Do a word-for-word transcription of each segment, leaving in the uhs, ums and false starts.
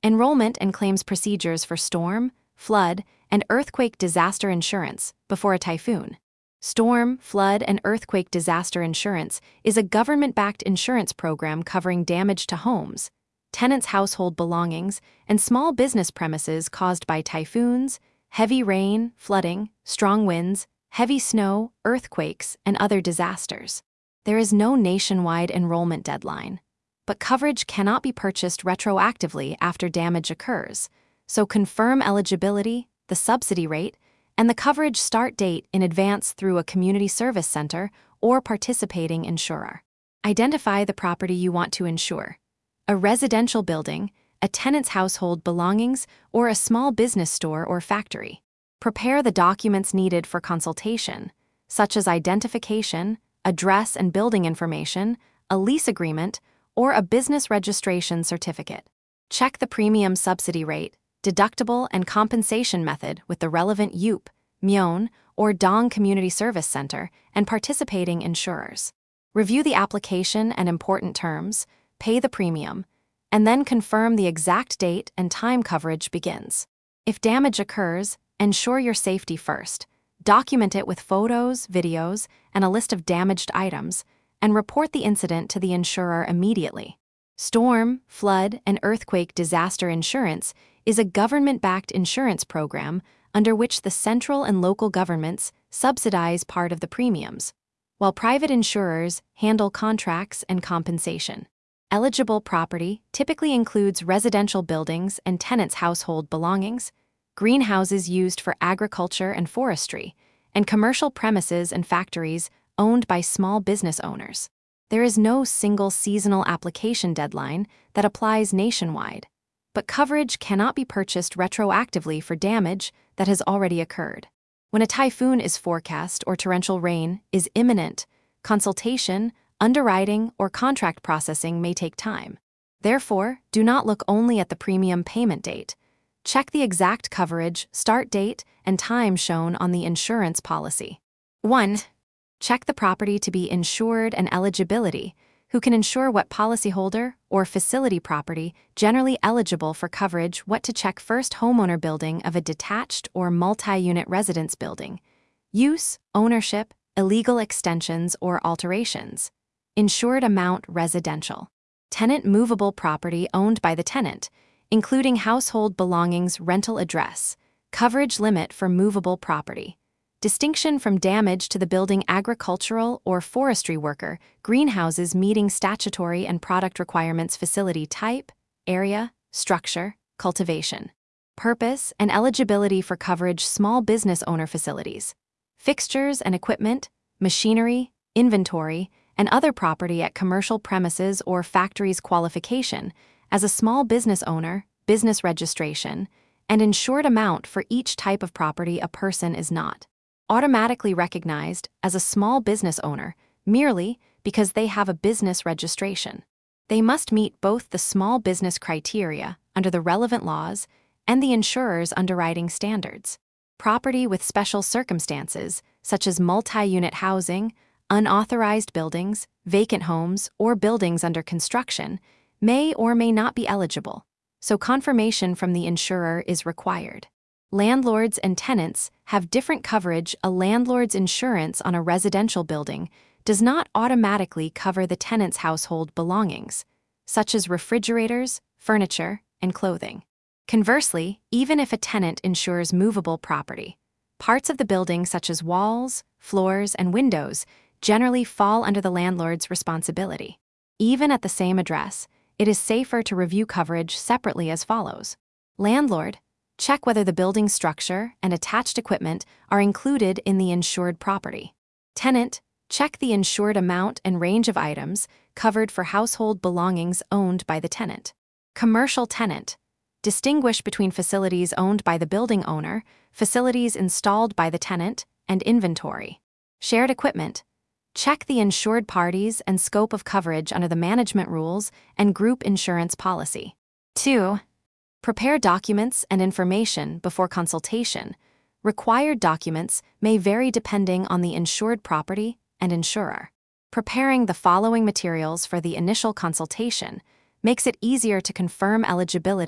enrollment and claims procedures for storm, flood, and earthquake disaster insurance before a typhoon. Storm, flood, and earthquake disaster insurance is a government-backed insurance program covering damage to homes, tenants' household belongings, and small business premises caused by typhoons, heavy rain, flooding, strong winds, heavy snow, earthquakes, and other disasters. There is no nationwide enrollment deadline, but coverage cannot be purchased retroactively after damage occurs, so confirm eligibility, the subsidy rate, and the coverage start date in advance through a community service center or participating insurer. Identify the property you want to insure: a residential building, a tenant's household belongings, or a small business store or factory. Prepare the documents needed for consultation, such as identification, address and building information, a lease agreement, or a business registration certificate. Check the premium subsidy rate, deductible, and compensation method with the relevant U P, M Y O N, or D O N G Community Service Center and participating insurers. Review the application and important terms, pay the premium, and then confirm the exact date and time coverage begins. If damage occurs, ensure your safety first. Document it with photos, videos, and a list of damaged items, and report the incident to the insurer immediately. Storm, flood, and earthquake disaster insurance is a government-backed insurance program under which the central and local governments subsidize part of the premiums, while private insurers handle contracts and compensation. Eligible property typically includes residential buildings and tenants' household belongings, greenhouses used for agriculture and forestry, and commercial premises and factories owned by small business owners. There is no single seasonal application deadline that applies nationwide, but coverage cannot be purchased retroactively for damage that has already occurred. When a typhoon is forecast or torrential rain is imminent, consultation, underwriting, or contract processing may take time. Therefore, do not look only at the premium payment date. Check the exact coverage, start date, and time shown on the insurance policy. one. Check the property to be insured and eligibility. Who can insure what policyholder or facility property generally eligible for coverage? What to check first: homeowner building of a detached or multi-unit residence building. Use, ownership, illegal extensions or alterations. Insured amount: residential. Tenant movable property owned by the tenant, including household belongings, rental address. Coverage limit for movable property. Distinction from damage to the building: agricultural or forestry worker, greenhouses meeting statutory and product requirements, facility type, area, structure, cultivation. Purpose and eligibility for coverage: small business owner facilities. Fixtures and equipment, machinery, inventory, and other property at commercial premises or factories. Qualification: as a small business owner, business registration, and insured amount for each type of property. A person is not automatically recognized as a small business owner merely because they have a business registration. They must meet both the small business criteria under the relevant laws and the insurer's underwriting standards. Property with special circumstances, such as multi-unit housing, unauthorized buildings, vacant homes, or buildings under construction, may or may not be eligible, so confirmation from the insurer is required. Landlords and tenants have different coverage. A landlord's insurance on a residential building does not automatically cover the tenant's household belongings, such as refrigerators, furniture, and clothing. Conversely, even if a tenant insures movable property, parts of the building such as walls, floors, and windows generally fall under the landlord's responsibility. Even at the same address, it is safer to review coverage separately as follows. Landlord: check whether the building structure and attached equipment are included in the insured property. Tenant: check the insured amount and range of items covered for household belongings owned by the tenant. Commercial tenant: distinguish between facilities owned by the building owner, facilities installed by the tenant, and inventory. Shared equipment: check the insured parties and scope of coverage under the management rules and group insurance policy. two. Prepare documents and information before consultation. Required documents may vary depending on the insured property and insurer. Preparing the following materials for the initial consultation makes it easier to confirm eligibility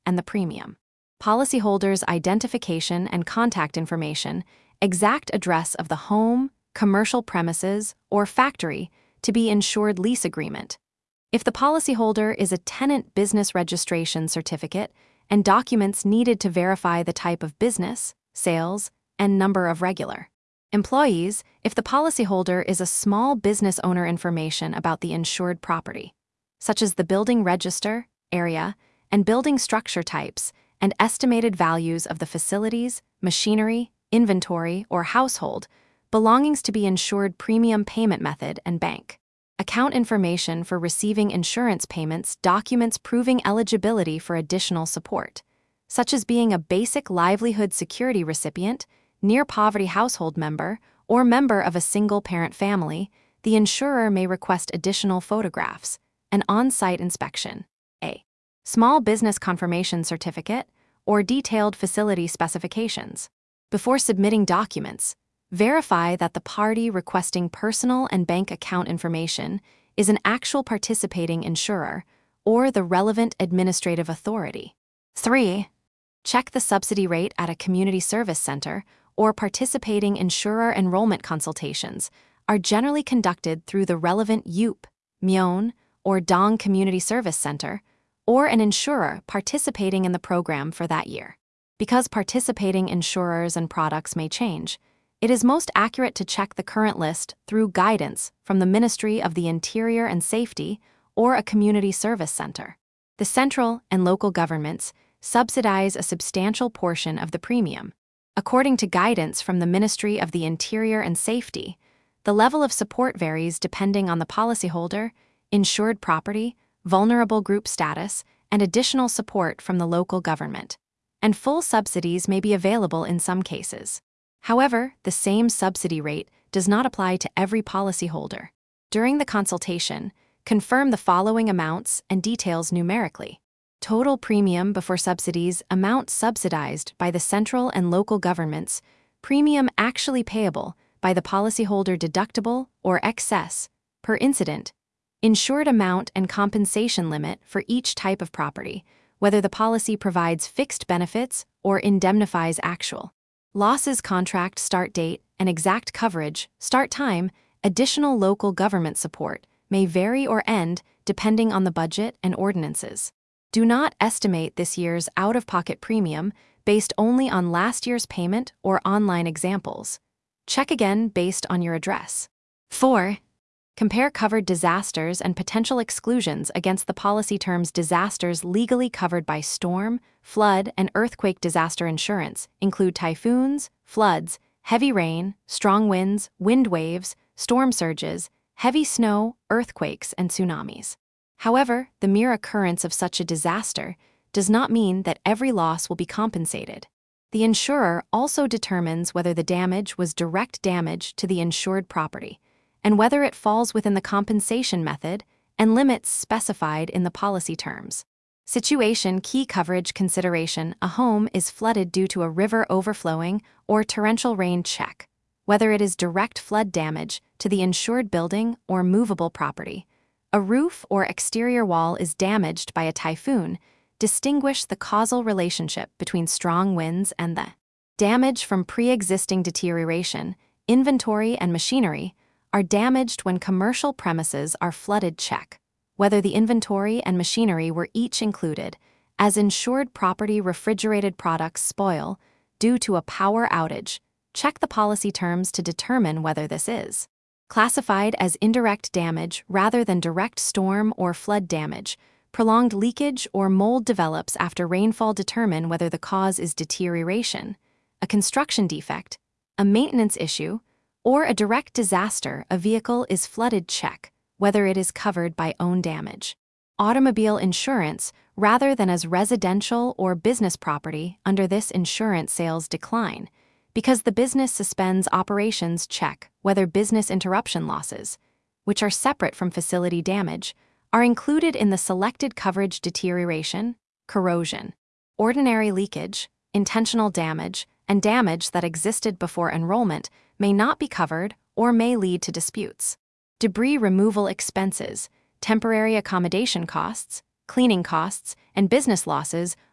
and the premium. Policyholders' identification and contact information, exact address of the home, commercial premises, or factory to be insured lease agreement. If the policyholder is a tenant business registration certificate and documents needed to verify the type of business, sales, and number of regular employees, if the policyholder is a small business owner information about the insured property, such as the building register, area, and building structure types, and estimated values of the facilities, machinery, inventory, or household, belongings to be insured premium payment method and bank account information for receiving insurance payments, documents proving eligibility for additional support, such as being a basic livelihood security recipient, near-poverty household member, or member of a single-parent family. The insurer may request additional photographs, an on-site inspection, a small business confirmation certificate, or detailed facility specifications. Before submitting documents, verify that the party requesting personal and bank account information is an actual participating insurer or the relevant administrative authority. three. Check the subsidy rate at a community service center or participating insurer enrollment consultations are generally conducted through the relevant U P, M I O N, or D O N Community Service Center, or an insurer participating in the program for that year. Because participating insurers and products may change, it is most accurate to check the current list through guidance from the Ministry of the Interior and Safety or a community service center. The central and local governments subsidize a substantial portion of the premium. According to guidance from the Ministry of the Interior and Safety, the level of support varies depending on the policyholder, insured property, vulnerable group status, and additional support from the local government, and full subsidies may be available in some cases. However, the same subsidy rate does not apply to every policyholder. During the consultation, confirm the following amounts and details numerically. Total premium before subsidies, amount subsidized by the central and local governments, premium actually payable by the policyholder deductible or excess, per incident, insured amount and compensation limit for each type of property, whether the policy provides fixed benefits or indemnifies actual losses, contract start date, and exact coverage, start time. Additional local government support may vary or end depending on the budget and ordinances. Do not estimate this year's out-of-pocket premium based only on last year's payment or online examples. Check again based on your address. four. Compare covered disasters and potential exclusions against the policy terms. Disasters legally covered by storm, flood, and earthquake disaster insurance include typhoons, floods, heavy rain, strong winds, wind waves, storm surges, heavy snow, earthquakes, and tsunamis. However, the mere occurrence of such a disaster does not mean that every loss will be compensated. The insurer also determines whether the damage was direct damage to the insured property, and whether it falls within the compensation method and limits specified in the policy terms. Situation key coverage consideration: a home is flooded due to a river overflowing or torrential rain. Check whether it is direct flood damage to the insured building or movable property. A roof or exterior wall is damaged by a typhoon. Distinguish the causal relationship between strong winds and the damage from pre-existing deterioration. Inventory and machinery are damaged when commercial premises are flooded. Check whether the inventory and machinery were each included, as insured property. Refrigerated products spoil due to a power outage. Check the policy terms to determine whether this is classified as indirect damage rather than direct storm or flood damage. Prolonged leakage or mold develops after rainfall. Determine whether the cause is deterioration, a construction defect, a maintenance issue, or a direct disaster. A vehicle is flooded. Check whether it is covered by own damage, automobile insurance, rather than as residential or business property. Under this, insurance sales decline because the business suspends operations. Check whether business interruption losses, which are separate from facility damage, are included in the selected coverage. Deterioration, corrosion, ordinary leakage, intentional damage, and damage that existed before enrollment may not be covered or may lead to disputes. Debris removal expenses, temporary accommodation costs, cleaning costs, and business losses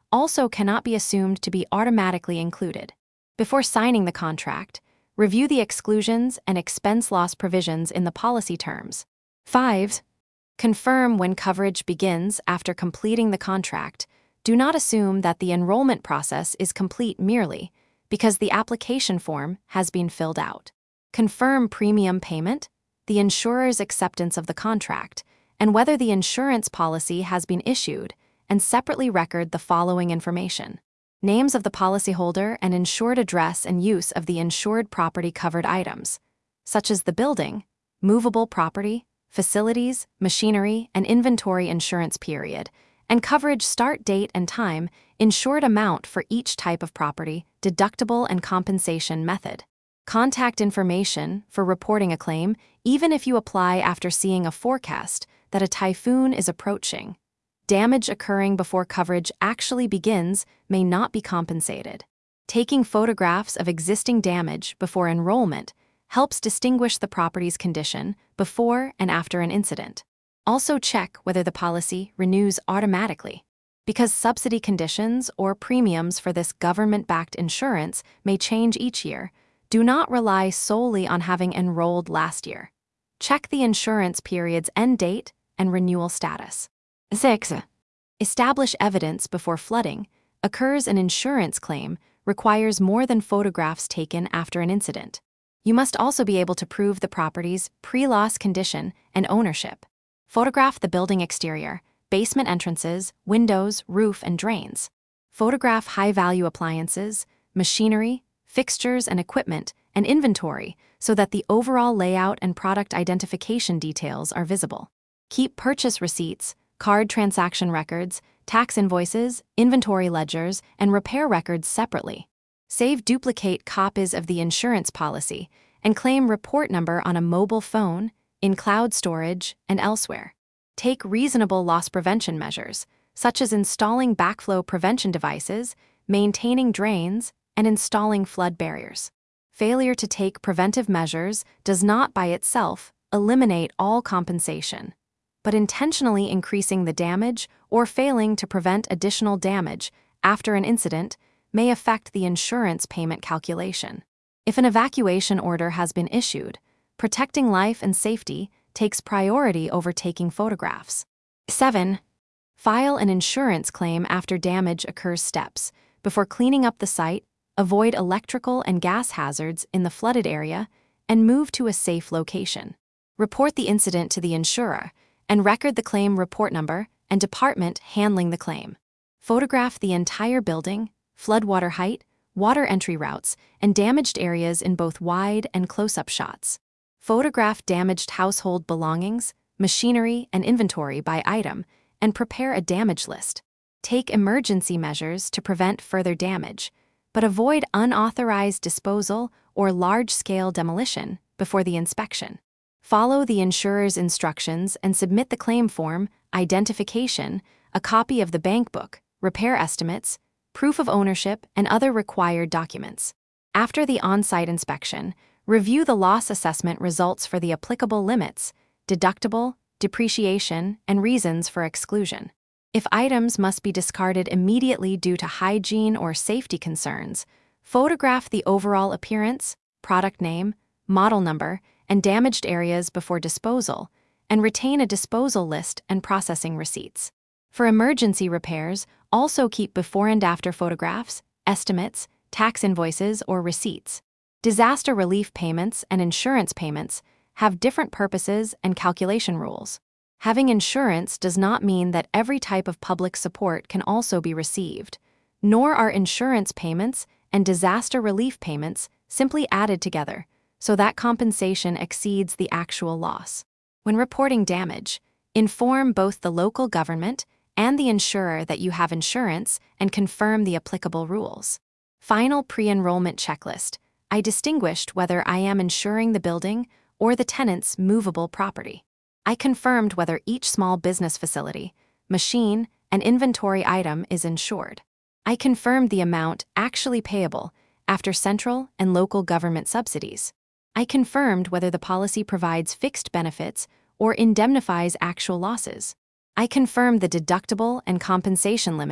also cannot be assumed to be automatically included. Before signing the contract, review the exclusions and expense loss provisions in the policy terms. five. Confirm when coverage begins after completing the contract. Do not assume that the enrollment process is complete merely because the application form has been filled out. Confirm premium payment, the insurer's acceptance of the contract, and whether the insurance policy has been issued, and separately record the following information: names of the policyholder and insured address and use of the insured property covered items, such as the building, movable property, facilities, machinery, and inventory insurance period, and coverage start date and time, insured amount for each type of property, deductible and compensation method. Contact information for reporting a claim, even if you apply after seeing a forecast that a typhoon is approaching. Damage occurring before coverage actually begins may not be compensated. Taking photographs of existing damage before enrollment helps distinguish the property's condition before and after an incident. Also check whether the policy renews automatically. Because subsidy conditions or premiums for this government-backed insurance may change each year, do not rely solely on having enrolled last year. Check the insurance period's end date and renewal status. six. Establish evidence before flooding occurs. An insurance claim requires more than photographs taken after an incident. You must also be able to prove the property's pre-loss condition and ownership. Photograph the building exterior, basement entrances, windows, roof, and drains. Photograph high-value appliances, machinery, fixtures and equipment, and inventory so that the overall layout and product identification details are visible. Keep purchase receipts, card transaction records, tax invoices, inventory ledgers, and repair records separately. Save duplicate copies of the insurance policy and claim report number on a mobile phone, in cloud storage, and elsewhere. Take reasonable loss prevention measures, such as installing backflow prevention devices, maintaining drains, and installing flood barriers. Failure to take preventive measures does not by itself eliminate all compensation, but intentionally increasing the damage or failing to prevent additional damage after an incident may affect the insurance payment calculation. If an evacuation order has been issued, protecting life and safety takes priority over taking photographs. seven. File an insurance claim after damage occurs. Steps before cleaning up the site, avoid electrical and gas hazards in the flooded area, and move to a safe location. Report the incident to the insurer and record the claim report number and department handling the claim. Photograph the entire building, floodwater height, water entry routes, and damaged areas in both wide and close-up shots. Photograph damaged household belongings, machinery, and inventory by item, and prepare a damage list. Take emergency measures to prevent further damage, but avoid unauthorized disposal or large-scale demolition before the inspection. Follow the insurer's instructions and submit the claim form, identification, a copy of the bank book, repair estimates, proof of ownership, and other required documents. After the on-site inspection, review the loss assessment results for the applicable limits, deductible, depreciation, and reasons for exclusion. If items must be discarded immediately due to hygiene or safety concerns, photograph the overall appearance, product name, model number, and damaged areas before disposal, and retain a disposal list and processing receipts. For emergency repairs, also keep before and after photographs, estimates, tax invoices, or receipts. Disaster relief payments and insurance payments have different purposes and calculation rules. Having insurance does not mean that every type of public support can also be received, nor are insurance payments and disaster relief payments simply added together so that compensation exceeds the actual loss. When reporting damage, inform both the local government and the insurer that you have insurance and confirm the applicable rules. Final pre-enrollment checklist. I distinguished whether I am insuring the building or the tenant's movable property. I confirmed whether each small business facility, machine, and inventory item is insured. I confirmed the amount actually payable after central and local government subsidies. I confirmed whether the policy provides fixed benefits or indemnifies actual losses. I confirmed the deductible and compensation limit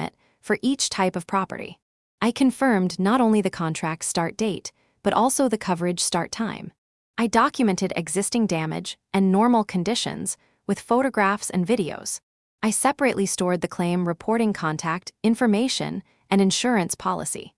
for each type of property. I confirmed not only the contract start date, but also the coverage start time. I documented existing damage and normal conditions with photographs and videos. I separately stored the claim reporting contact, information, and insurance policy.